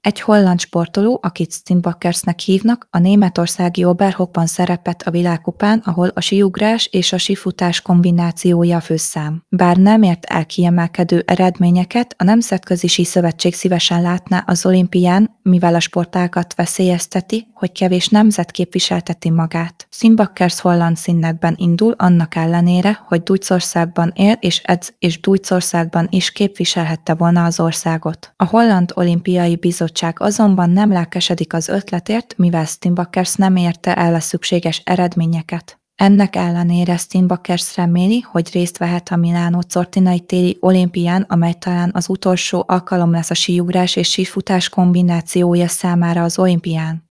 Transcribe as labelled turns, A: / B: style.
A: Egy holland sportoló, akit Steenbockersnek hívnak, a németországi Oberhochban szerepelt a világkupán, ahol a síugrás és a sífutás kombinációja a főszám. Bár nem ért el kiemelkedő eredményeket, a Nemzetközi Síszövetség szívesen látná az olimpián, mivel a sportágat veszélyezteti, hogy kevés nemzet képviselteti magát. Steenbockers holland színekben indul, annak ellenére, hogy Duitsországban él és edz, és Duitsországban is képviselhette volna az országot. A Holland Olimpiai Bizottság azonban nem lelkesedik az ötletért, mivel Steenbockers nem érte el a szükséges eredményeket. Ennek ellenére Steenbockers reméli, hogy részt vehet a Milánó Cortinai téli olimpián, amely talán az utolsó alkalom lesz a síugrás és sífutás kombinációja számára az olimpián.